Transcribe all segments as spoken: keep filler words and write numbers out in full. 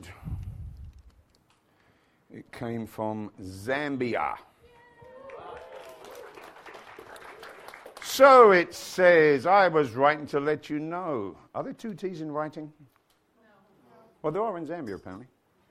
and it came from Zambia. So it says, I was writing to let you know. Are there two T's in writing? No. Well, there are in Zambia, apparently.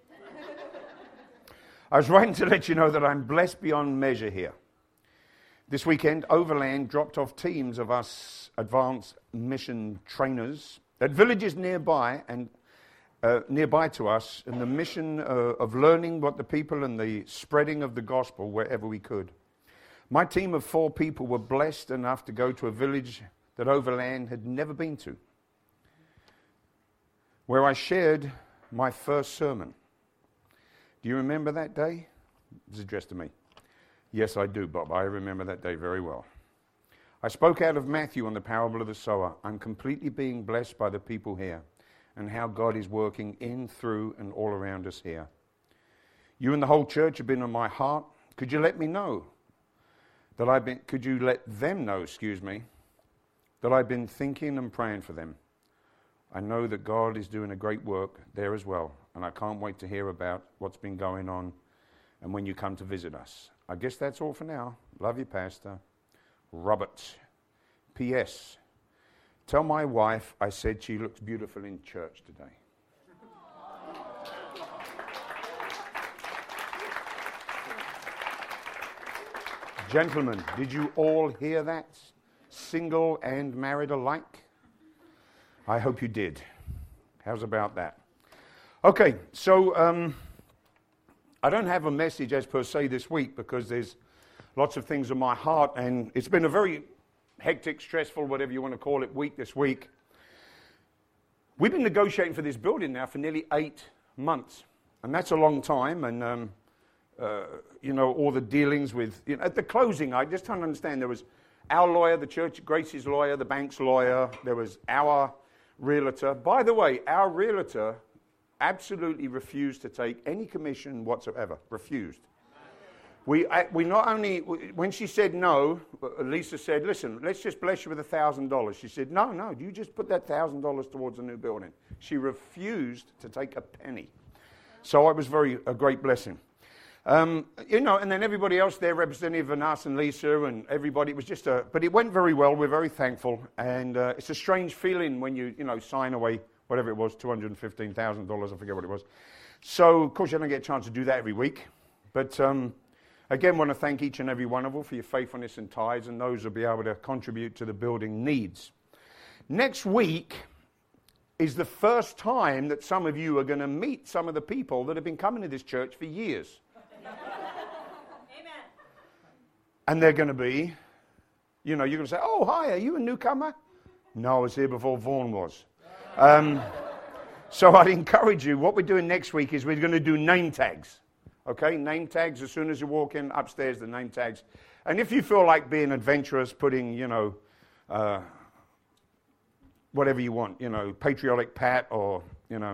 I was writing to let you know that I'm blessed beyond measure here. This weekend, Overland dropped off teams of us advanced mission trainers at villages nearby and uh, nearby to us in the mission uh, of learning what the people and the spreading of the gospel wherever we could. My team of four people were blessed enough to go to a village that Overland had never been to, where I shared my first sermon. Do you remember that day? It was addressed to me. Yes, I do, Bob. I remember that day very well. I spoke out of Matthew on the parable of the sower. I'm completely being blessed by the people here and how God is working in, through, and all around us here. You and the whole church have been on my heart. Could you let me know that I've been, could you let them know, excuse me, that I've been thinking and praying for them. I know that God is doing a great work there as well, and I can't wait to hear about what's been going on and when you come to visit us. I guess that's all for now. Love you, Pastor. Robert. P S. Tell my wife I said she looks beautiful in church today. Gentlemen, did you all hear that? Single and married alike? I hope you did. How's about that? Okay, so um, I don't have a message as per se this week because there's lots of things in my heart, and it's been a very hectic, stressful, whatever you want to call it, week this week. We've been negotiating for this building now for nearly eight months, and that's a long time, and um, uh, you know, all the dealings with, you know, at the closing, I just don't understand, there was our lawyer, the church, Gracie's lawyer, the bank's lawyer, there was our realtor. By the way, our realtor absolutely refused to take any commission whatsoever, refused. We we not only, when she said no, Lisa said, listen, let's just bless you with a thousand dollars. She said, no, no, you just put that thousand dollars towards a new building. She refused to take a penny. So it was very a great blessing. Um, you know, and then everybody else there, Representative Vanas and Lisa and everybody, it was just a, but it went very well. We're very thankful. And uh, it's a strange feeling when you, you know, sign away, whatever it was, two hundred fifteen thousand dollars, I forget what it was. So, of course, you don't get a chance to do that every week. But, um, again, want to thank each and every one of you for your faithfulness and tithes, and those will be able to contribute to the building needs. Next week is the first time that some of you are going to meet some of the people that have been coming to this church for years. Amen. And they're going to be, you know, you're going to say, oh, hi, are you a newcomer? No, I was here before Vaughan was. Um, so I'd encourage you, what we're doing next week is we're going to do name tags. Okay, name tags as soon as you walk in, upstairs, the name tags. And if you feel like being adventurous, putting, you know, uh, whatever you want, you know, patriotic Pat or, you know.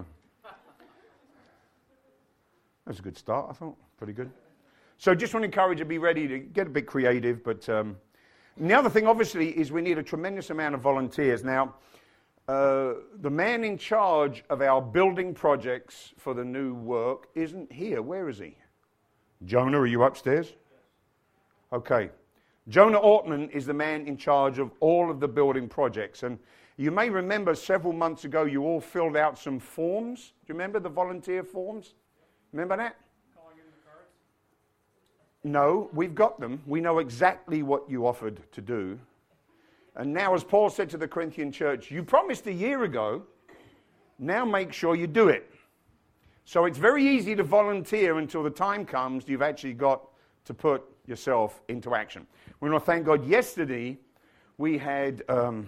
That's a good start, I thought. Pretty good. So just want to encourage you to be ready to get a bit creative. But um, the other thing, obviously, is we need a tremendous amount of volunteers. Now, uh, the man in charge of our building projects for the new work isn't here. Where is he? Jonah, are you upstairs? Okay. Jonah Ortman is the man in charge of all of the building projects. And you may remember several months ago you all filled out some forms. Do you remember the volunteer forms? Remember that? Calling in the cards? No, we've got them. We know exactly what you offered to do. And now, as Paul said to the Corinthian church, you promised a year ago, now make sure you do it. So it's very easy to volunteer until the time comes you've actually got to put yourself into action. We want to thank God. Yesterday, we had, um,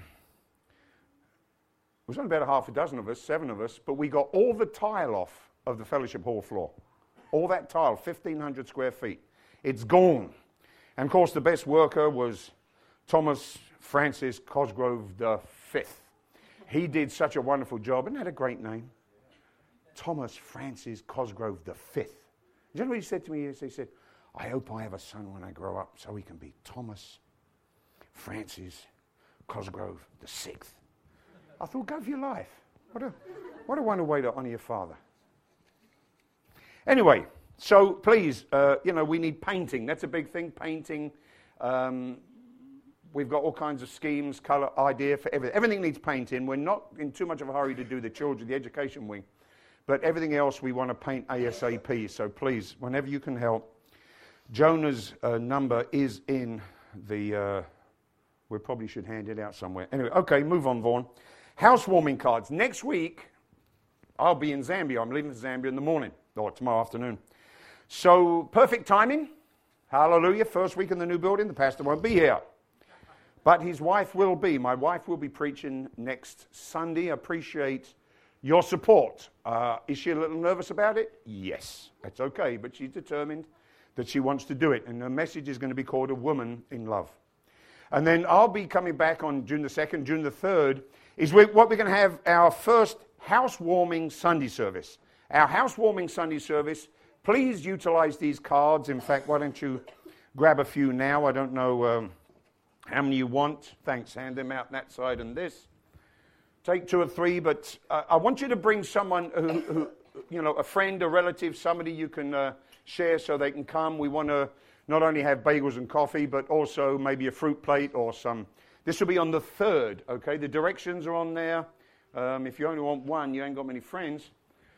it was only about a half a dozen of us, seven of us, but we got all the tile off of the fellowship hall floor. All that tile, fifteen hundred square feet. It's gone. And of course, the best worker was Thomas Francis Cosgrove the Fifth. He did such a wonderful job. Isn't that a great name? Thomas Francis Cosgrove the Fifth. Do you know what he said to me? He said, I hope I have a son when I grow up so he can be Thomas Francis Cosgrove the Sixth. I thought, go for your life. What a, what a wonderful way to honor your father. Anyway, so please, uh, you know, we need painting. That's a big thing, painting. Um, we've got all kinds of schemes, color, idea for everything. Everything needs painting. We're not in too much of a hurry to do the children, the education wing. But everything else we want to paint ASAP. So please, whenever you can help. Jonah's uh, number is in the, uh, we probably should hand it out somewhere. Anyway, okay, move on, Vaughn. Housewarming cards. Next week, I'll be in Zambia. I'm leaving for Zambia in the morning, or tomorrow afternoon. So, perfect timing. Hallelujah. First week in the new building. The pastor won't be here. But his wife will be. My wife will be preaching next Sunday. Appreciate your support. Uh, is she a little nervous about it? Yes. That's okay. But she's determined that she wants to do it. And the message is going to be called A Woman in Love. And then I'll be coming back on June the second, June the third, is we, what we're going to have our first housewarming Sunday service. Our housewarming Sunday service, please utilize these cards. In fact, why don't you grab a few now? I don't know um, how many you want. Thanks. Hand them out that side and this. Take two or three, but uh, I want you to bring someone who, who, you know, a friend, a relative, somebody you can uh, share so they can come. We want to not only have bagels and coffee, but also maybe a fruit plate or some. This will be on the third, okay? The directions are on there. Um, if you only want one, you ain't got many friends.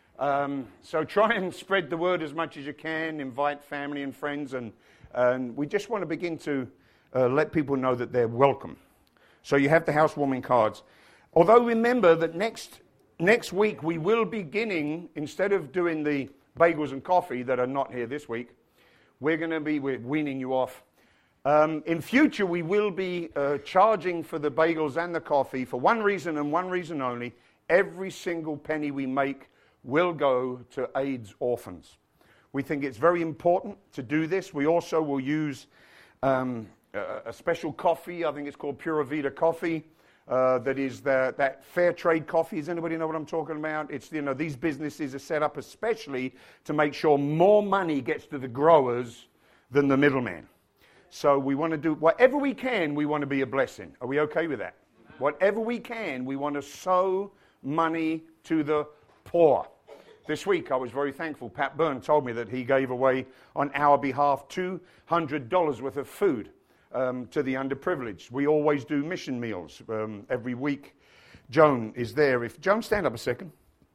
Um, so try and spread the word as much as you can. Invite family and friends. And, and we just want to begin to uh, let people know that they're welcome. So you have the housewarming cards. Although remember that next next week we will be beginning, instead of doing the bagels and coffee that are not here this week, we're going to be we're weaning you off. Um, in future, we will be uh, charging for the bagels and the coffee for one reason and one reason only. Every single penny we make will go to AIDS orphans. We think it's very important to do this. We also will use um, a, a special coffee. I think it's called Pura Vida coffee. Uh, that is the, that fair trade coffee. Does anybody know what I'm talking about? It's, you know, these businesses are set up especially to make sure more money gets to the growers than the middleman. So we want to do whatever we can. We want to be a blessing. Are we okay with that? Amen. Whatever we can, we want to sow money to the poor. This week, I was very thankful. Pat Byrne told me that he gave away on our behalf two hundred dollars worth of food um, to the underprivileged. We always do mission meals um, every week. Joan is there. If Joan, stand up a second.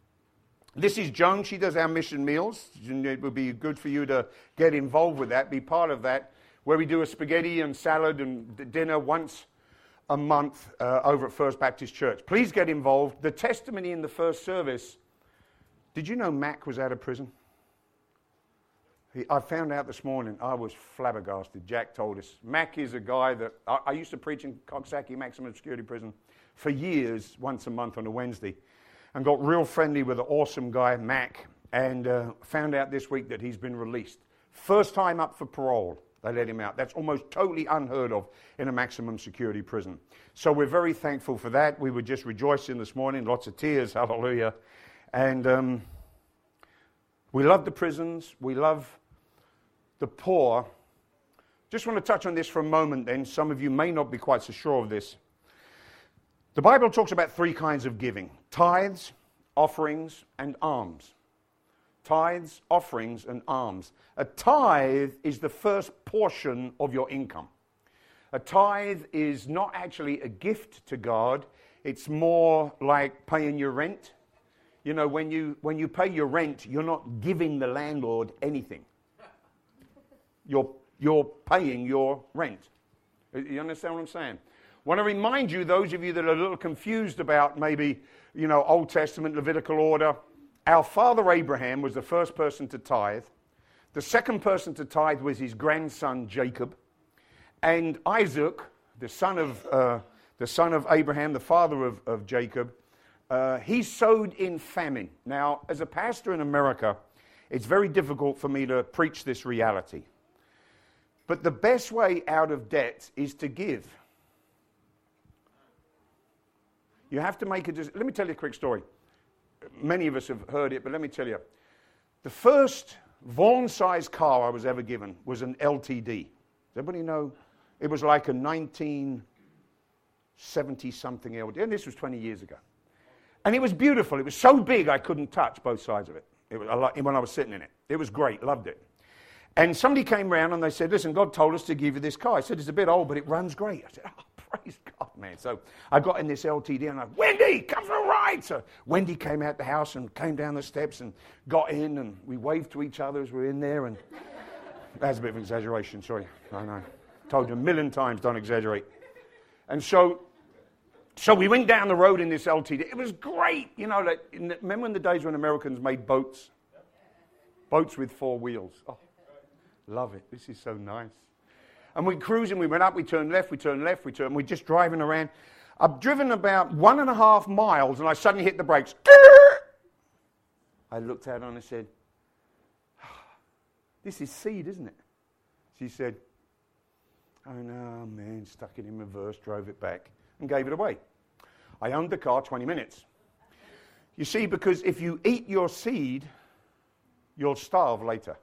This is Joan. She does our mission meals. It would be good for you to get involved with that, be part of that, where we do a spaghetti and salad and dinner once a month uh, over at First Baptist Church. Please get involved. The testimony in the first service, did you know Mac was out of prison? He, I found out this morning. I was flabbergasted. Jack told us. Mac is a guy that, I, I used to preach in Coxsackie Maximum Security Prison for years, once a month on a Wednesday, and got real friendly with an awesome guy, Mac, and uh, found out this week that he's been released. First time up for parole. They let him out. That's almost totally unheard of in a maximum security prison. So we're very thankful for that. We were just rejoicing this morning, lots of tears, hallelujah. And um, we love the prisons. We love the poor. Just want to touch on this for a moment then. Some of you may not be quite so sure of this. The Bible talks about three kinds of giving: tithes, offerings, and alms. Tithes, offerings, and alms. A tithe is the first portion of your income. A tithe is not actually a gift to God. It's more like paying your rent. You know, when you when you pay your rent, you're not giving the landlord anything. You're you're paying your rent. You understand what I'm saying? I want to remind you, those of you that are a little confused about maybe, you know, Old Testament, Levitical order, our father Abraham was the first person to tithe. The second person to tithe was his grandson Jacob. And Isaac, the son of uh, the son of Abraham, the father of, of Jacob, uh, he sowed in famine. Now, as a pastor in America, it's very difficult for me to preach this reality. But the best way out of debt is to give. You have to make a decision. Let me tell you a quick story. Many of us have heard it, but let me tell you. The first Vaughan-sized car I was ever given was an L T D. Does everybody know? It was like a nineteen seventy-something L T D, and this was twenty years ago. And it was beautiful. It was so big I couldn't touch both sides of it. It was, I li- when I was sitting in it. It was great, loved it. And somebody came around and they said, listen, God told us to give you this car. I said, it's a bit old, but it runs great. I said, oh, praise God, man. So I got in this L T D and I, Wendy, come for a ride. So Wendy came out the house and came down the steps and got in, and we waved to each other as we were in there. And that's a bit of an exaggeration, sorry. I know. Told you a million times, don't exaggerate. And so so we went down the road in this L T D. It was great. You know, like, in the, remember in the days when Americans made boats? Boats with four wheels. Oh, love it. This is so nice. And we're cruising. We went up, we turned left, we turned left, we turned. We're just driving around. I've driven about one and a half miles, and I suddenly hit the brakes. I looked at her and I said, oh, this is seed, isn't it? She said, oh, no, man, stuck it in reverse, drove it back, and gave it away. I owned the car twenty minutes. You see, because if you eat your seed, you'll starve later.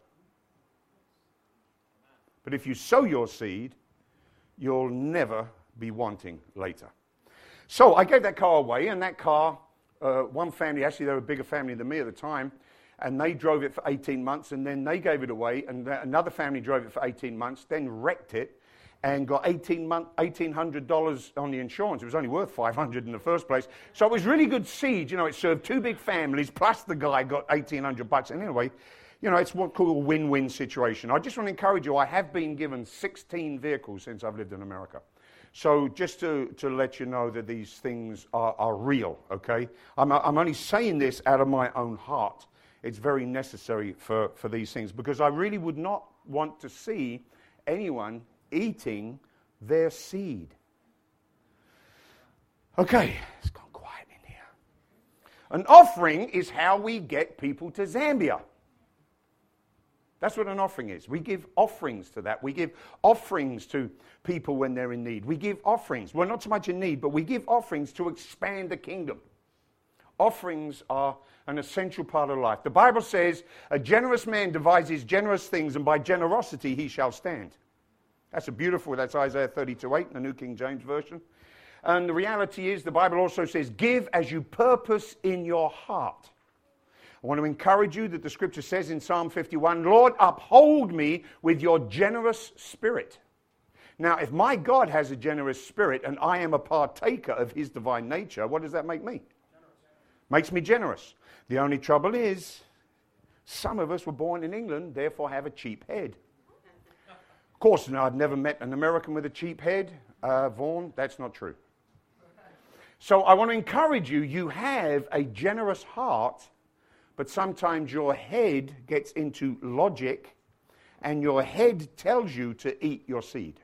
But if you sow your seed, you'll never be wanting later. So I gave that car away, and that car, uh, one family, actually they were a bigger family than me at the time, and they drove it for eighteen months, and then they gave it away, and th- another family drove it for eighteen months, then wrecked it, and got eighteen month, eighteen hundred dollars on the insurance. It was only worth five hundred dollars in the first place. So it was really good seed. You know, it served two big families, plus the guy got eighteen hundred bucks. And anyway, you know, it's what's called a win-win situation. I just want to encourage you, I have been given sixteen vehicles since I've lived in America. So just to, to let you know that these things are, are real, okay? I'm, I'm only saying this out of my own heart. It's very necessary for, for these things, because I really would not want to see anyone eating their seed. Okay, it's gone quiet in here. An offering is how we get people to Zambia. That's what an offering is. We give offerings to that. We give offerings to people when they're in need. We give offerings. Well, not so much in need, but we give offerings to expand the kingdom. Offerings are an essential part of life. The Bible says, a generous man devises generous things, and by generosity he shall stand. That's a beautiful, that's Isaiah thirty-two eight in the New King James Version. And the reality is, the Bible also says, give as you purpose in your heart. I want to encourage you that the scripture says in Psalm fifty-one, Lord, uphold me with your generous spirit. Now, if my God has a generous spirit and I am a partaker of his divine nature, what does that make me? Makes me generous. The only trouble is, some of us were born in England, therefore have a cheap head. Of course, no, I've never met an American with a cheap head. Uh, Vaughan, that's not true. So I want to encourage you, you have a generous heart, but sometimes your head gets into logic, and your head tells you to eat your seed.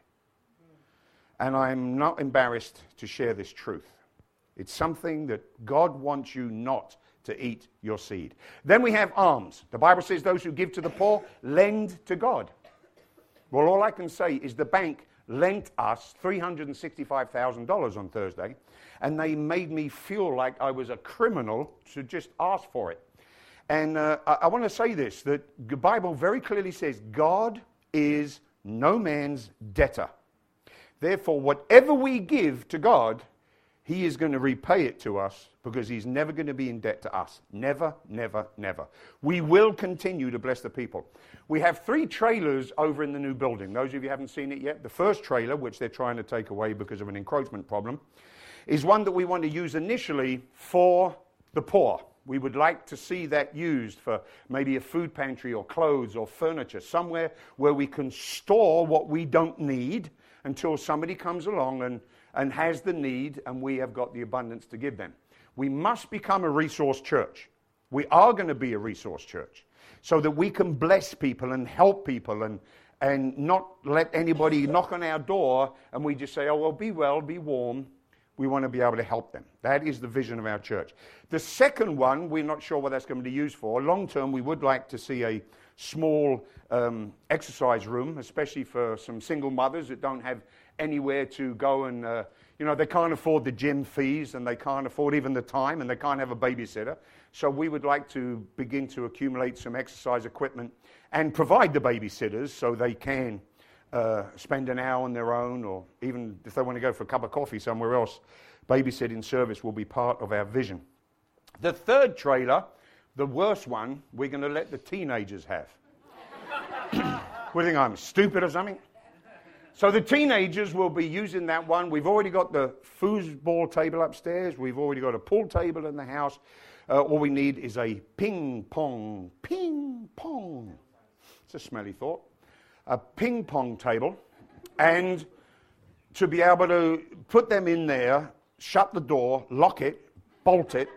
And I'm not embarrassed to share this truth. It's something that God wants you not to eat your seed. Then we have alms. The Bible says those who give to the poor lend to God. Well, all I can say is the bank lent us three hundred sixty-five thousand dollars on Thursday, and they made me feel like I was a criminal to just ask for it. And uh, I, I want to say this, that the Bible very clearly says God is no man's debtor. Therefore, whatever we give to God, he is going to repay it to us, because he's never going to be in debt to us. Never, never, never. We will continue to bless the people. We have three trailers over in the new building. Those of you who haven't seen it yet, the first trailer, which they're trying to take away because of an encroachment problem, is one that we want to use initially for the poor. We would like to see that used for maybe a food pantry or clothes or furniture, somewhere where we can store what we don't need until somebody comes along and, and has the need, and we have got the abundance to give them. We must become a resource church. We are going to be a resource church so that we can bless people and help people, and, and not let anybody knock on our door and we just say, oh, well, be well, be warm. We want to be able to help them. That is the vision of our church. The second one, we're not sure what that's going to be used for. Long term, we would like to see a small um, exercise room, especially for some single mothers that don't have anywhere to go, and uh, you know, they can't afford the gym fees, and they can't afford even the time, and they can't have a babysitter. So we would like to begin to accumulate some exercise equipment and provide the babysitters so they can Uh, spend an hour on their own, or even if they want to go for a cup of coffee somewhere else, babysitting service will be part of our vision. The third trailer, The worst one, we're going to let the teenagers have. What do you think, I'm stupid or something? So the teenagers will be using that one. We've already got the foosball table upstairs. We've already got a pool table in the house. Uh, all we need is a ping pong, ping pong. It's a smelly thought. A ping pong table. And to be able to put them in there, shut the door, lock it, bolt it.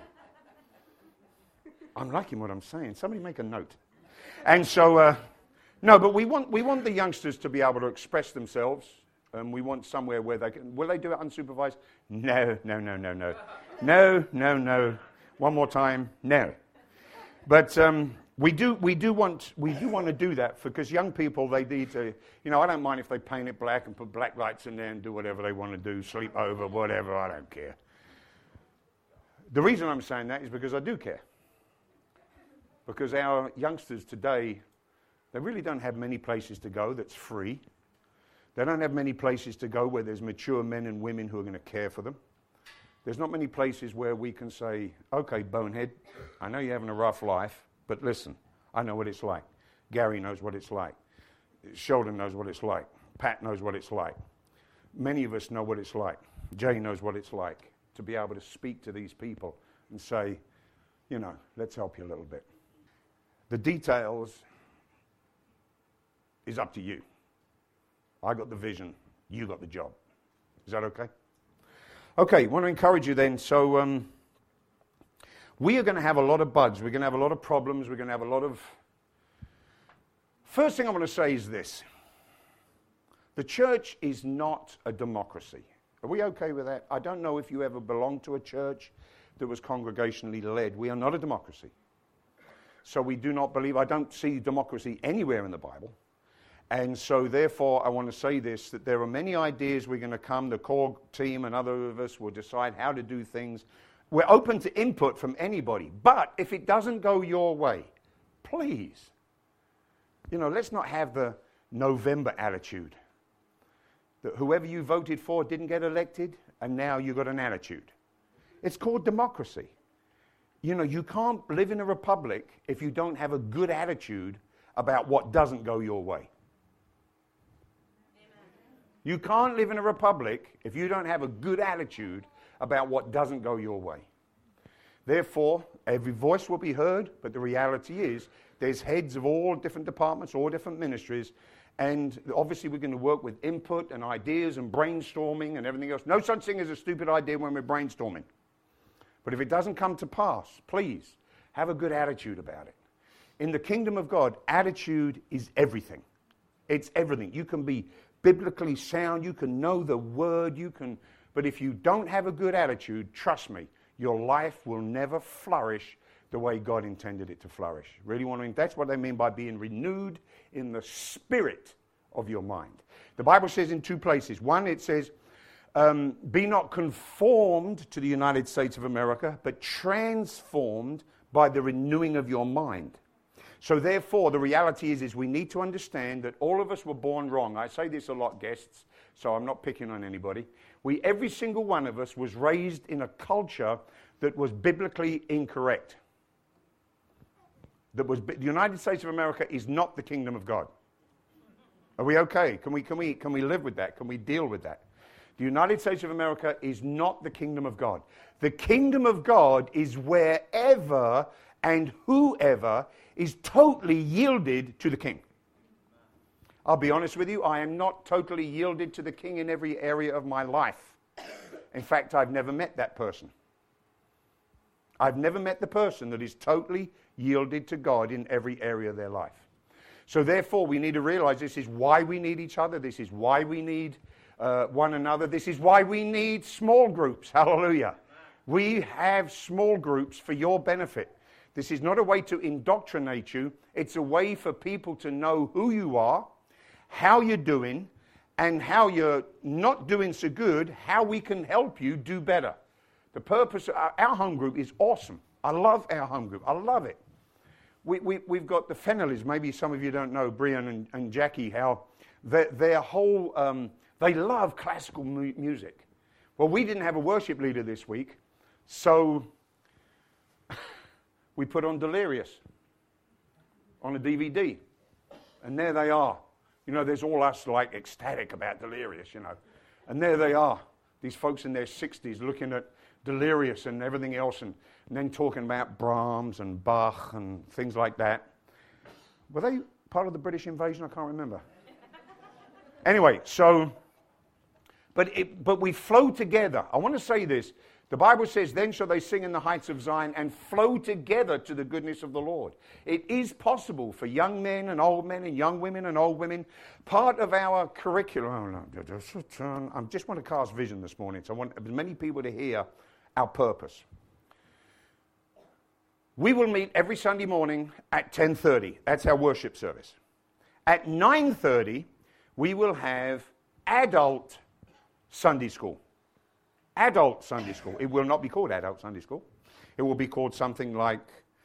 I'm liking what I'm saying. Somebody make a note. And so... Uh, No, but we want we want the youngsters to be able to express themselves, and we want somewhere where they can. Will they do it unsupervised? No, no, no, no, no, no, no, no. One more time, no. But um, we do we do want we do want to do that because young people, they need to. You know, I don't mind if they paint it black and put black lights in there and do whatever they want to do, sleep over, whatever. I don't care. The reason I'm saying that is because I do care. Because our youngsters today, they really don't have many places to go that's free. They don't have many places to go where there's mature men and women who are going to care for them. There's not many places where we can say, okay, bonehead, I know you're having a rough life, but listen, I know what it's like. Gary knows what it's like. Sheldon knows what it's like. Pat knows what it's like. Many of us know what it's like. Jay knows what it's like to be able to speak to these people and say, you know, let's help you a little bit. The details is up to you. I got the vision, you got the job. Is that okay? Okay, I want to encourage you then. So um, we are going to have a lot of buds. We're going to have a lot of problems. We're going to have a lot of... First thing I want to say is this. The church is not a democracy. Are we okay with that? I don't know if you ever belonged to a church that was congregationally led. We are not a democracy. So we do not believe... I don't see democracy anywhere in the Bible. And so, therefore, I want to say this, that there are many ideas we're going to come. The core team and other of us will decide how to do things. We're open to input from anybody. But if it doesn't go your way, please, you know, let's not have the November attitude. That whoever you voted for didn't get elected, and now you've got an attitude. It's called democracy. You know, you can't live in a republic if you don't have a good attitude about what doesn't go your way. You can't live in a republic if you don't have a good attitude about what doesn't go your way. Therefore, every voice will be heard, but the reality is there's heads of all different departments, all different ministries, and obviously we're going to work with input and ideas and brainstorming and everything else. No such thing as a stupid idea when we're brainstorming. But if it doesn't come to pass, please have a good attitude about it. In the kingdom of God, attitude is everything. It's everything. You can be biblically sound, you can know the word, you can, but if you don't have a good attitude, trust me, your life will never flourish the way God intended it to flourish. Really want to, that's what they mean by being renewed in the spirit of your mind. The Bible says in two places. One, it says, um, be not conformed to the United States of America, but transformed by the renewing of your mind. So therefore, the reality is, is we need to understand that all of us were born wrong. I say this a lot, guests, so I'm not picking on anybody. We, every single one of us was raised in a culture that was biblically incorrect. That was, the United States of America is not the kingdom of God. Are we okay? Can we, can we, can we live with that? Can we deal with that? The United States of America is not the kingdom of God. The kingdom of God is wherever and whoever is totally yielded to the king. I'll be honest with you, I am not totally yielded to the king in every area of my life. In fact, I've never met that person. I've never met the person that is totally yielded to God in every area of their life. So therefore, we need to realize this is why we need each other. This is why we need uh, one another. This is why we need small groups. Hallelujah. We have small groups for your benefit. This is not a way to indoctrinate you. It's a way for people to know who you are, how you're doing, and how you're not doing so good, how we can help you do better. The purpose of our, our home group is awesome. I love our home group. I love it. We, we, we've got the Fennellys. Maybe some of you don't know, Brian and, and Jackie, how their, their whole, um, they love classical mu- music. Well, we didn't have a worship leader this week, so we put on Delirious on a D V D. And there they are. You know, there's all us like ecstatic about Delirious, you know. And there they are, these folks in their sixties looking at Delirious and everything else, and, and then talking about Brahms and Bach and things like that. Were they part of the British invasion? I can't remember. Anyway, so, but it, but we flow together. I want to say this. The Bible says, then shall they sing in the heights of Zion and flow together to the goodness of the Lord. It is possible for young men and old men and young women and old women. Part of our curriculum, oh no, I just want to cast vision this morning, so I want as many people to hear our purpose. We will meet every Sunday morning at ten thirty. That's our worship service. At nine thirty, we will have adult Sunday school. Adult Sunday school. It will not be called Adult Sunday School. It will be called something like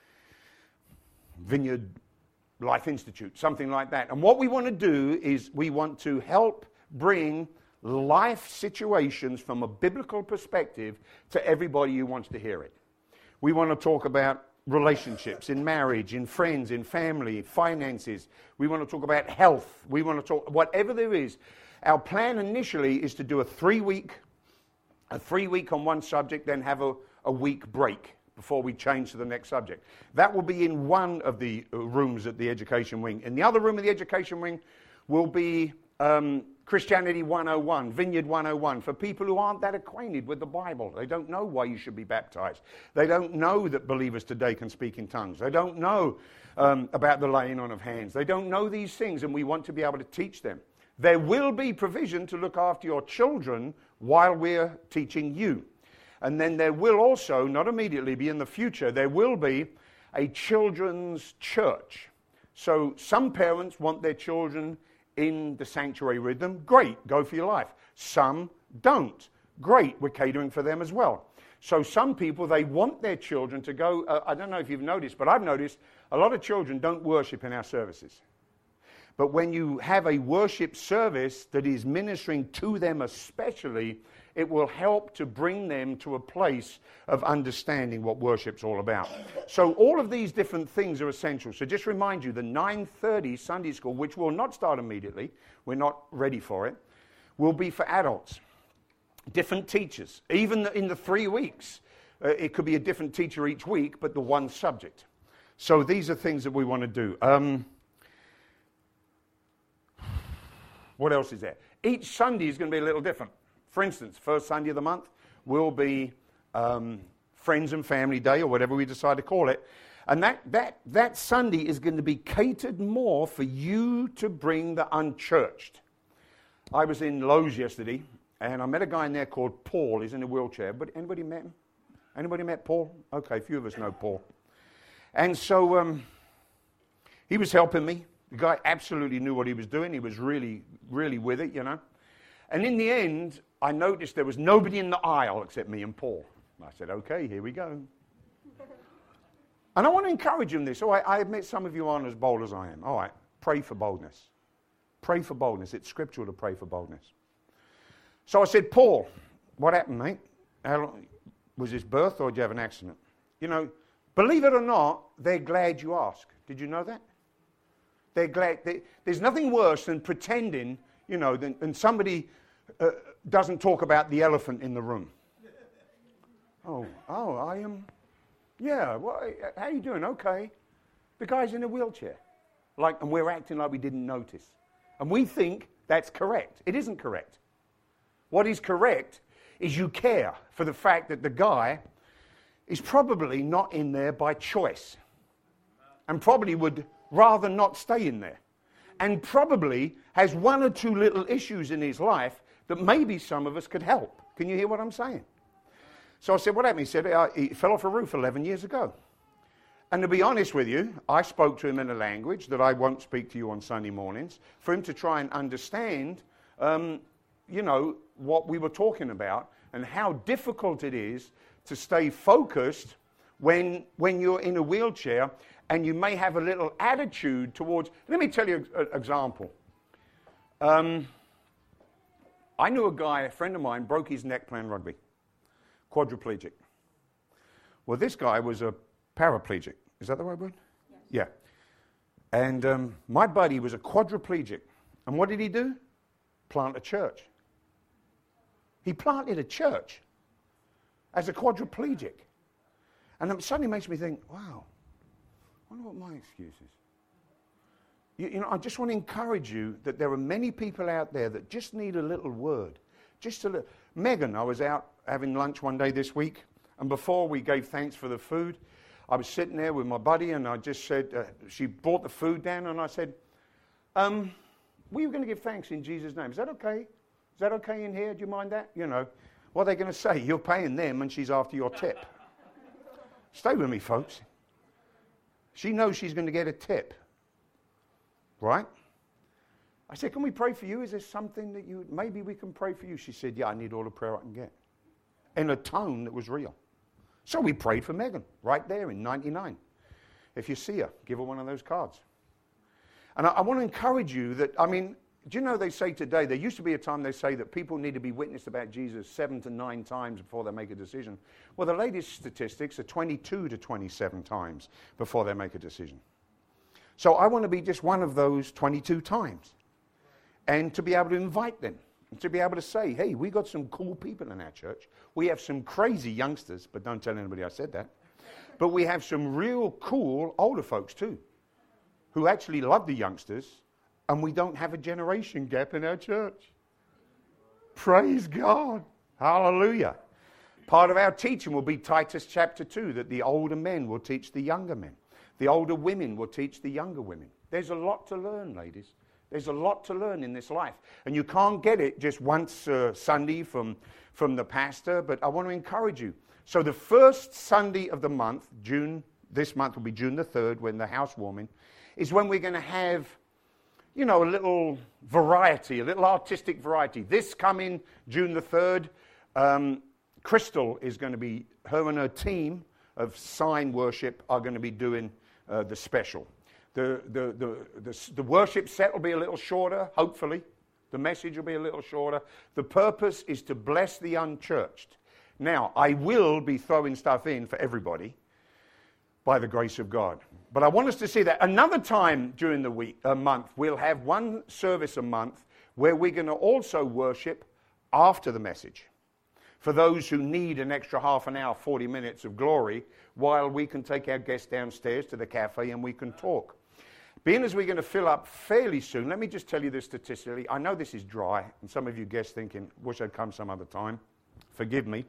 Vineyard Life Institute, something like that. And what we want to do is we want to help bring life situations from a biblical perspective to everybody who wants to hear it. We want to talk about relationships, in marriage, in friends, in family, finances. We want to talk about health. We want to talk, whatever there is. Our plan initially is to do a three-week A three week on one subject, then have a, a week break before we change to the next subject. That will be in one of the rooms at the education wing. In the other room of the education wing will be um, Christianity one oh one, Vineyard one oh one, for people who aren't that acquainted with the Bible. They don't know why you should be baptized. They don't know that believers today can speak in tongues. They don't know um, about the laying on of hands. They don't know these things, and we want to be able to teach them. There will be provision to look after your children while we're teaching you. And then there will also, not immediately, be in the future, there will be a children's church. So some parents want their children in the sanctuary with them. Great, go for your life. Some don't. Great, we're catering for them as well. So some people, they want their children to go, uh, I don't know if you've noticed, but I've noticed a lot of children don't worship in our services. But when you have a worship service that is ministering to them especially, it will help to bring them to a place of understanding what worship's all about. So all of these different things are essential. So just remind you, the nine thirty Sunday school, which will not start immediately, we're not ready for it, will be for adults. Different teachers. Even in the three weeks, uh, it could be a different teacher each week, but the one subject. So these are things that we want to do. Um... What else is there? Each Sunday is going to be a little different. For instance, first Sunday of the month will be um, Friends and Family Day, or whatever we decide to call it. And that, that, that Sunday is going to be catered more for you to bring the unchurched. I was in Lowe's yesterday, and I met a guy in there called Paul. He's in a wheelchair. But anybody met him? Anybody met Paul? Okay, a few of us know Paul. And so um, he was helping me. The guy absolutely knew what he was doing. He was really, really with it, you know. And in the end, I noticed there was nobody in the aisle except me and Paul. I said, okay, here we go. And I want to encourage him this. All right, I admit some of you aren't as bold as I am. All right, pray for boldness. Pray for boldness. It's scriptural to pray for boldness. So I said, Paul, what happened, mate? How long, was this birth or did you have an accident? You know, believe it or not, they're glad you asked. Did you know that? They're glad. They, there's nothing worse than pretending, you know, than, than somebody uh, doesn't talk about the elephant in the room. Oh, oh, I am, um, yeah, well, how you doing? Okay. The guy's in a wheelchair. Like, and we're acting like we didn't notice. And we think that's correct. It isn't correct. What is correct is you care for the fact that the guy is probably not in there by choice. And probably would rather not stay in there, and probably has one or two little issues in his life that maybe some of us could help. Can you hear what I'm saying? So I said, what happened? He said, uh, he fell off a roof eleven years ago. And to be honest with you, I spoke to him in a language that I won't speak to you on Sunday mornings, for him to try and understand, um, you know, what we were talking about and how difficult it is to stay focused when, when you're in a wheelchair. And you may have a little attitude towards... Let me tell you an example. Um, I knew a guy, a friend of mine, broke his neck playing rugby. Quadriplegic. Well, this guy was a paraplegic. Is that the right word? Yes. Yeah. And um, my buddy was a quadriplegic. And what did he do? Plant a church. He planted a church as a quadriplegic. And it suddenly makes me think, wow, I wonder what my excuse is. You, you know, I just want to encourage you that there are many people out there that just need a little word. Just a little. Megan, I was out having lunch one day this week, and before we gave thanks for the food, I was sitting there with my buddy, and I just said, uh, she brought the food down, and I said, um, were you going to give thanks in Jesus' name? Is that okay? Is that okay in here? Do you mind that? You know, what are they going to say? You're paying them, and she's after your tip. Stay with me, folks. She knows she's going to get a tip. Right? I said, can we pray for you? Is there something that you, maybe we can pray for you? She said, yeah, I need all the prayer I can get. In a tone that was real. So we prayed for Megan, right there in ninety-nine. If you see her, give her one of those cards. And I, I want to encourage you that, I mean, do you know they say today, there used to be a time they say that people need to be witnessed about Jesus seven to nine times before they make a decision. Well, the latest statistics are twenty-two to twenty-seven times before they make a decision. So I want to be just one of those twenty-two times. And to be able to invite them. And to be able to say, hey, we got some cool people in our church. We have some crazy youngsters, but don't tell anybody I said that. But we have some real cool older folks too, who actually love the youngsters, and we don't have a generation gap in our church. Praise God. Hallelujah. Part of our teaching will be Titus chapter two, that the older men will teach the younger men. The older women will teach the younger women. There's a lot to learn, ladies. There's a lot to learn in this life. And you can't get it just once uh, Sunday from, from the pastor, but I want to encourage you. So the first Sunday of the month, June, this month will be June the third, when the housewarming, is when we're going to have, you know, a little variety, a little artistic variety. This coming June the third, um, Crystal is going to be, her and her team of sign worship are going to be doing uh, the special. The, the, the, the, the worship set will be a little shorter, hopefully. The message will be a little shorter. The purpose is to bless the unchurched. Now, I will be throwing stuff in for everybody by the grace of God. But I want us to see that another time during the week, a month, we'll have one service a month where we're going to also worship after the message. For those who need an extra half an hour, forty minutes of glory, while we can take our guests downstairs to the cafe and we can talk. Being as we're going to fill up fairly soon, let me just tell you this statistically. I know this is dry, and some of you guests thinking, wish I'd come some other time. Forgive me.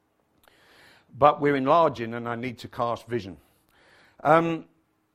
But we're enlarging, and I need to cast vision. Um,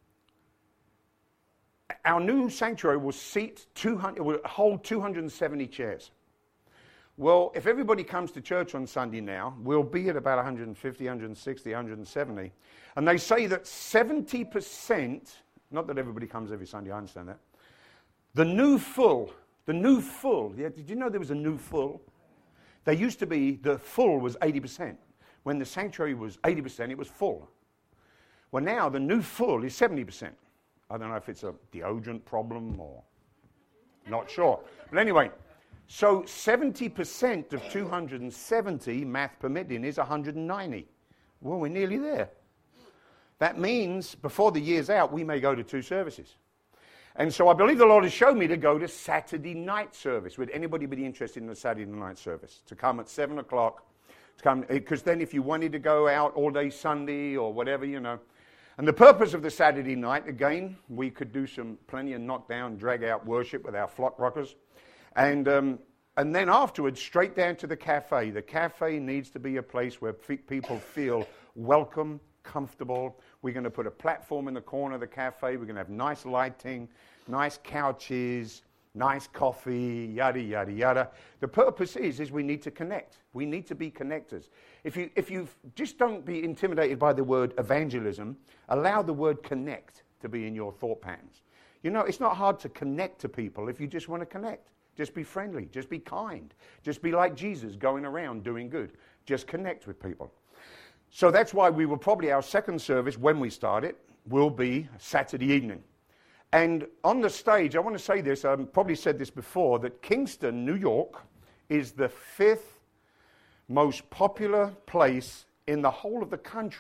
our new sanctuary will seat two hundred, will hold two hundred seventy chairs. Well, if everybody comes to church on Sunday now, we'll be at about one hundred fifty, one hundred sixty, one hundred seventy. And they say that seventy percent, not that everybody comes every Sunday, I understand that, the new full, the new full, yeah, did you know there was a new full? There used to be, the full was eighty percent. When the sanctuary was eighty percent, it was full. Well, now the new full is seventy percent. I don't know if it's a deodorant problem or not sure. But anyway, so seventy percent of two hundred seventy, math permitting, is one hundred ninety. Well, we're nearly there. That means before the year's out, we may go to two services. And so I believe the Lord has shown me to go to Saturday night service. Would anybody be interested in the Saturday night service? To come at seven o'clock. To come, because then if you wanted to go out all day Sunday or whatever, you know. And the purpose of the Saturday night, again, we could do some plenty of knockdown, drag-out worship with our flock rockers. And um, and then afterwards, straight down to the cafe. The cafe needs to be a place where f- people feel welcome, comfortable. We're going to put a platform in the corner of the cafe. We're going to have nice lighting, nice couches, nice coffee, yada, yada, yada. The purpose is, is we need to connect. We need to be connectors. If you, if you just don't be intimidated by the word evangelism, allow the word connect to be in your thought patterns. You know, it's not hard to connect to people if you just want to connect. Just be friendly. Just be kind. Just be like Jesus, going around doing good. Just connect with people. So that's why we will probably, our second service, when we start it, will be Saturday evening. And on the stage, I want to say this, I've probably said this before, that Kingston, New York, is the fifth most popular place in the whole of the country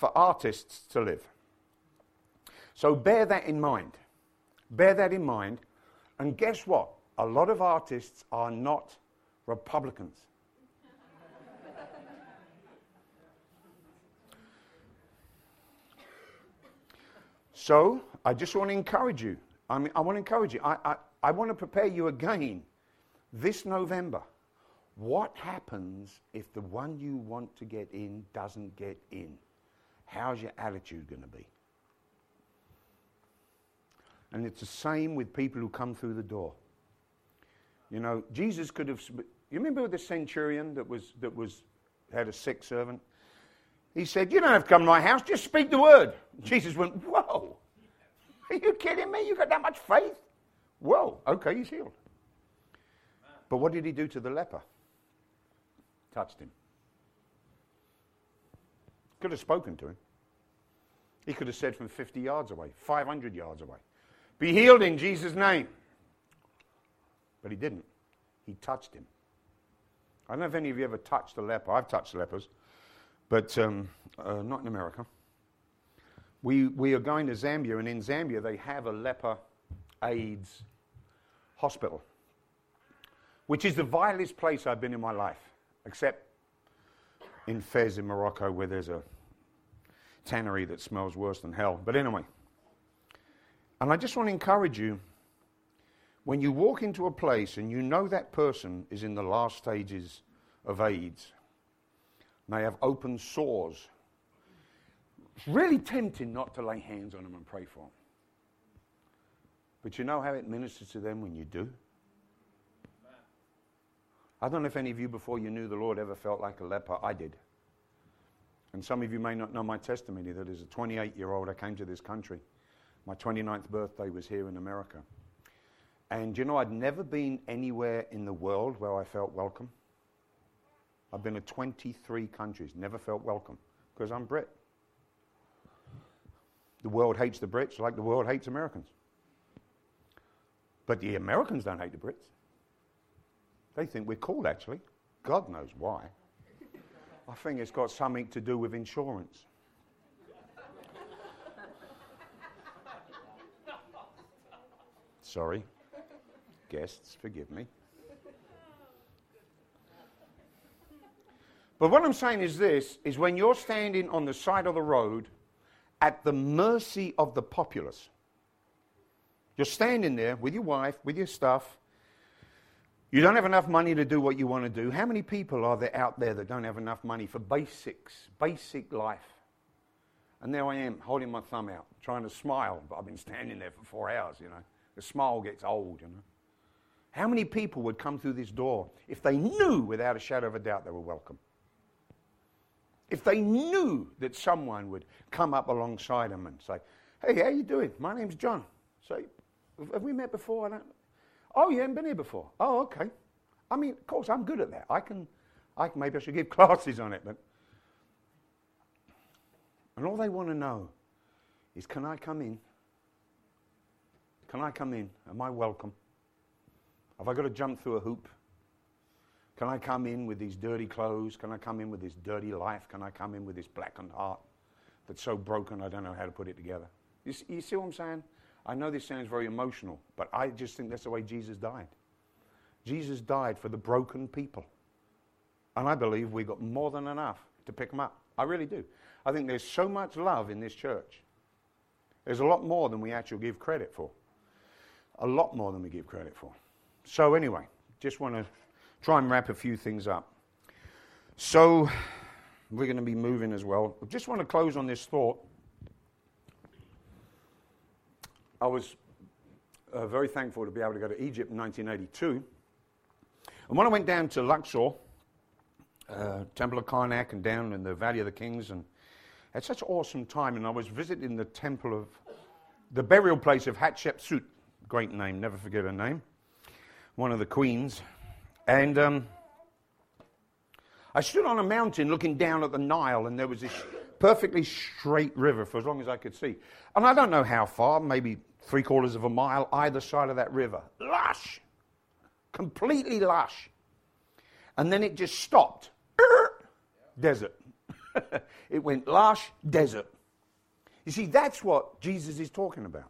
for artists to live. So bear that in mind. Bear that in mind. And guess what? A lot of artists are not Republicans. So I just want to encourage you. I mean, I want to encourage you. I, I, I want to prepare you again this November. What happens if the one you want to get in doesn't get in? How's your attitude going to be? And it's the same with people who come through the door. You know, Jesus could have... You remember the centurion that was that was had a sick servant? He said, you don't have to come to my house, just speak the word. Jesus went, whoa, are you kidding me? You got that much faith? Whoa, okay, he's healed. But what did he do to the leper? Touched him. Could have spoken to him. He could have said from fifty yards away, five hundred yards away, be healed in Jesus' name. But he didn't. He touched him. I don't know if any of you ever touched a leper. I've touched lepers, but um, uh, not in America. We, we are going to Zambia, and in Zambia they have a leper AIDS hospital, which is the vilest place I've been in my life, except in Fez in Morocco, where there's a tannery that smells worse than hell. But anyway, and I just want to encourage you, when you walk into a place and you know that person is in the last stages of AIDS, and they have open sores, it's really tempting not to lay hands on them and pray for them. But you know how it ministers to them when you do? I don't know if any of you before you knew the Lord ever felt like a leper. I did. And some of you may not know my testimony, that as a twenty-eight-year-old I came to this country. My twenty-ninth birthday was here in America. And you know, I'd never been anywhere in the world where I felt welcome. I've been to twenty-three countries, never felt welcome, because I'm Brit. The world hates the Brits like the world hates Americans. But the Americans don't hate the Brits. They think we're cool, actually. God knows why. I think it's got something to do with insurance. Sorry. Guests, forgive me. But what I'm saying is this, is when you're standing on the side of the road at the mercy of the populace, you're standing there with your wife, with your stuff, you don't have enough money to do what you want to do. How many people are there out there that don't have enough money for basics, basic life? And there I am, holding my thumb out, trying to smile, but I've been standing there for four hours, you know. The smile gets old, you know. How many people would come through this door if they knew without a shadow of a doubt they were welcome? If they knew that someone would come up alongside them and say, hey, how you doing? My name's John. Say, have we met before? I don't. Oh, you haven't been here before. Oh, okay. I mean, of course, I'm good at that. I can, I can maybe I should give classes on it. But and all they want to know is, can I come in? Can I come in? Am I welcome? Have I got to jump through a hoop? Can I come in with these dirty clothes? Can I come in with this dirty life? Can I come in with this blackened heart that's so broken I don't know how to put it together? You see, you see what I'm saying? I know this sounds very emotional, but I just think that's the way Jesus died. Jesus died for the broken people. And I believe we got more than enough to pick them up. I really do. I think there's so much love in this church. There's a lot more than we actually give credit for. A lot more than we give credit for. So anyway, just want to try and wrap a few things up. So we're going to be moving as well. I just want to close on this thought. I was uh, very thankful to be able to go to Egypt in nineteen eighty-two. And when I went down to Luxor, uh, Temple of Karnak, and down in the Valley of the Kings, and had such an awesome time, and I was visiting the temple of, the burial place of Hatshepsut, great name, never forget her name, one of the queens. And um, I stood on a mountain looking down at the Nile, and there was this perfectly straight river for as long as I could see. And I don't know how far, maybe three quarters of a mile either side of that river. Lush. Completely lush. And then it just stopped. Desert. It went lush, desert. You see, that's what Jesus is talking about.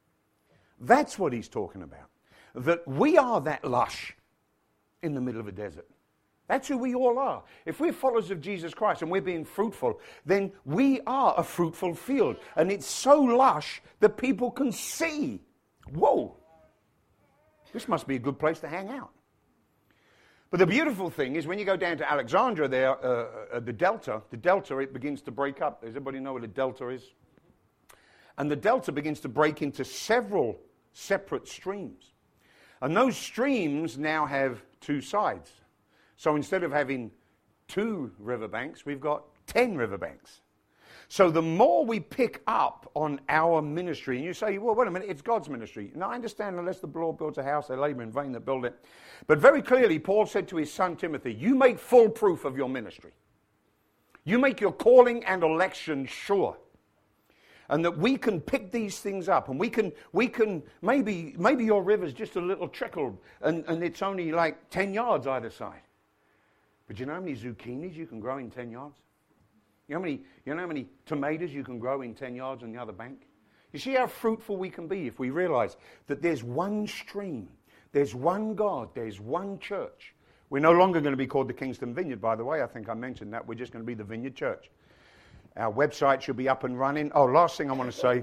That's what he's talking about. That we are that lush in the middle of a desert. That's who we all are. If we're followers of Jesus Christ and we're being fruitful, then we are a fruitful field. And it's so lush that people can see. Whoa, this must be a good place to hang out. But the beautiful thing is when you go down to Alexandria there, uh, uh, the delta, the delta, it begins to break up. Does everybody know what a delta is? And the delta begins to break into several separate streams. And those streams now have two sides. So instead of having two riverbanks, we've got ten riverbanks. So the more we pick up on our ministry, and you say, well, wait a minute, it's God's ministry. Now, I understand unless the Lord builds a house, they labor in vain that build it. But very clearly, Paul said to his son Timothy, you make full proof of your ministry. You make your calling and election sure. And that we can pick these things up, and we can, we can maybe, maybe your river's just a little trickle, and, and it's only like ten yards either side. But you know how many zucchinis you can grow in ten yards? You know how many, you know how many tomatoes you can grow in ten yards on the other bank? You see how fruitful we can be if we realize that there's one stream, there's one God, there's one church. We're no longer going to be called the Kingston Vineyard, by the way. I think I mentioned that. We're just going to be the Vineyard Church. Our website should be up and running. Oh, last thing I want to say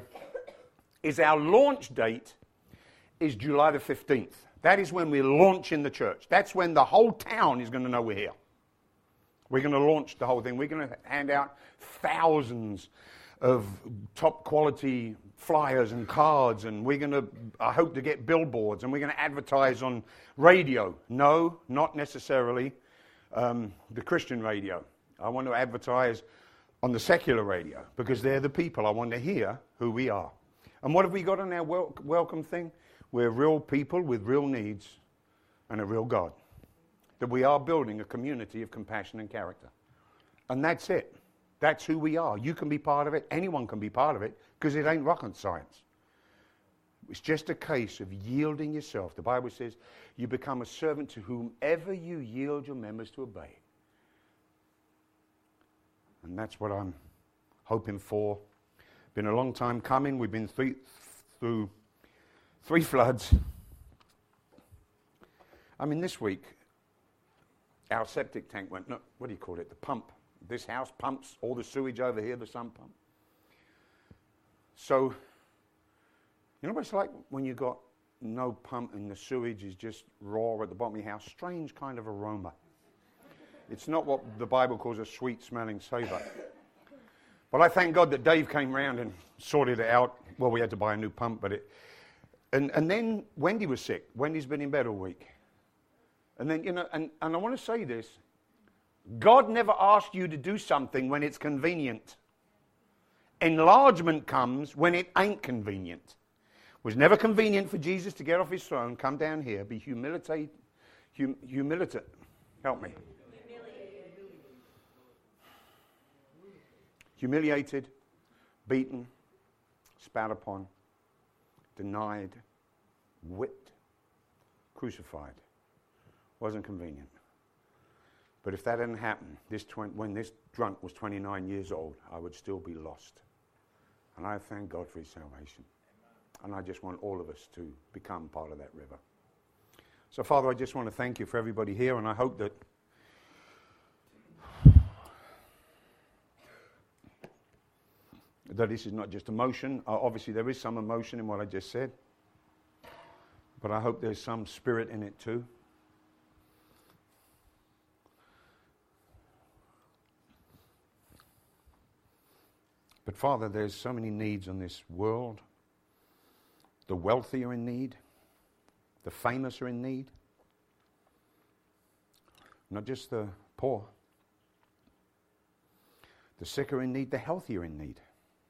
is our launch date is July the fifteenth. That is when we're launching the church. That's when the whole town is going to know we're here. We're going to launch the whole thing. We're going to hand out thousands of top quality flyers and cards, and we're going to, I hope, to get billboards, and we're going to advertise on radio. No, not necessarily um, the Christian radio. I want to advertise on the secular radio, because they're the people I want to hear who we are. And what have we got on our wel- welcome thing? We're real people with real needs and a real God. That we are building a community of compassion and character. And that's it. That's who we are. You can be part of it. Anyone can be part of it, because it ain't rocket science. It's just a case of yielding yourself. The Bible says you become a servant to whomever you yield your members to obey. And that's what I'm hoping for. Been a long time coming. We've been three, through three floods. I mean, this week, our septic tank went, no, what do you call it, the pump. This house pumps all the sewage over here, the sump pump. So, you know what it's like when you got no pump and the sewage is just raw at the bottom of your house? Strange kind of aroma. It's not what the Bible calls a sweet-smelling savour. But I thank God that Dave came round and sorted it out. Well, we had to buy a new pump, but it... And, and then Wendy was sick. Wendy's been in bed all week. And then, you know, and, and I want to say this. God never asked you to do something when it's convenient. Enlargement comes when it ain't convenient. It was never convenient for Jesus to get off his throne, come down here, be humiliated, hum, humiliated, help me. Humiliated, beaten, spat upon, denied, whipped, crucified. Wasn't convenient. But if that hadn't happened, this tw- when this drunk was twenty-nine years old, I would still be lost. And I thank God for his salvation. And I just want all of us to become part of that river. So, Father, I just want to thank you for everybody here, and I hope that that this is not just emotion. Uh, obviously, there is some emotion in what I just said. But I hope there's some spirit in it too. But Father, there's so many needs in this world. The wealthy are in need. The famous are in need. Not just the poor. The sick are in need. The healthy are in need.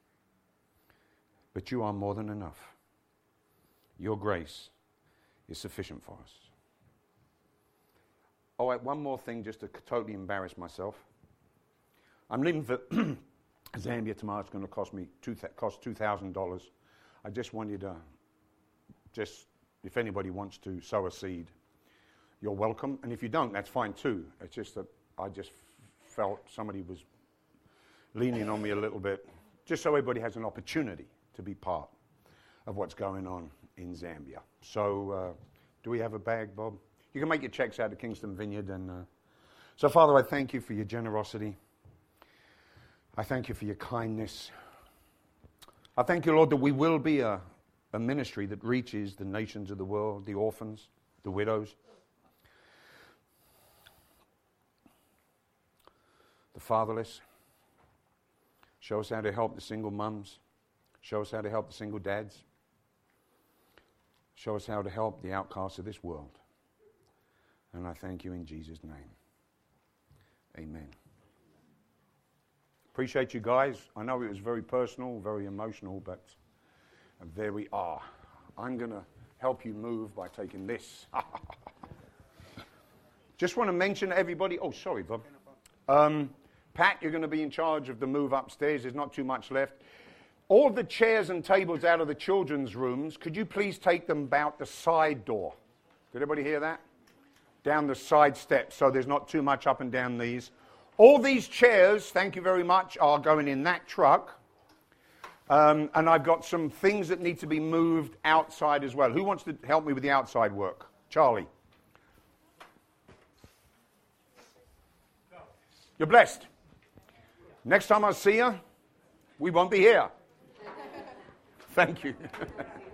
But you are more than enough. Your grace is sufficient for us. Oh, wait, one more thing just to totally embarrass myself. I'm leaving for Zambia tomorrow. It's going to cost me two th- cost two thousand dollars. I just wanted to, just if anybody wants to sow a seed, you're welcome. And if you don't, that's fine too. It's just that I just f- felt somebody was leaning on me a little bit, just so everybody has an opportunity to be part of what's going on in Zambia. So, uh, do we have a bag, Bob? You can make your checks out to Kingston Vineyard. And uh, so, Father, I thank you for your generosity. I thank you for your kindness. I thank you, Lord, that we will be a, a ministry that reaches the nations of the world, the orphans, the widows, the fatherless. Show us how to help the single mums. Show us how to help the single dads. Show us how to help the outcasts of this world. And I thank you in Jesus' name. Amen. Appreciate you guys. I know it was very personal, very emotional, but there we are. I'm going to help you move by taking this. Just want to mention to everybody. Oh, sorry, Bob. Um, Pat, you're going to be in charge of the move upstairs. There's not too much left. All the chairs and tables out of the children's rooms, could you please take them about the side door? Did everybody hear that? Down the side steps, so there's not too much up and down these. All these chairs, thank you very much, are going in that truck. Um, and I've got some things that need to be moved outside as well. Who wants to help me with the outside work? Charlie. You're blessed. Next time I see you, we won't be here. Thank you.